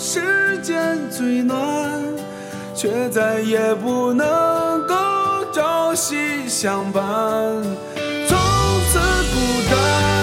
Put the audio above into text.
世间最暖，却再也不能够朝夕相伴，从此孤单。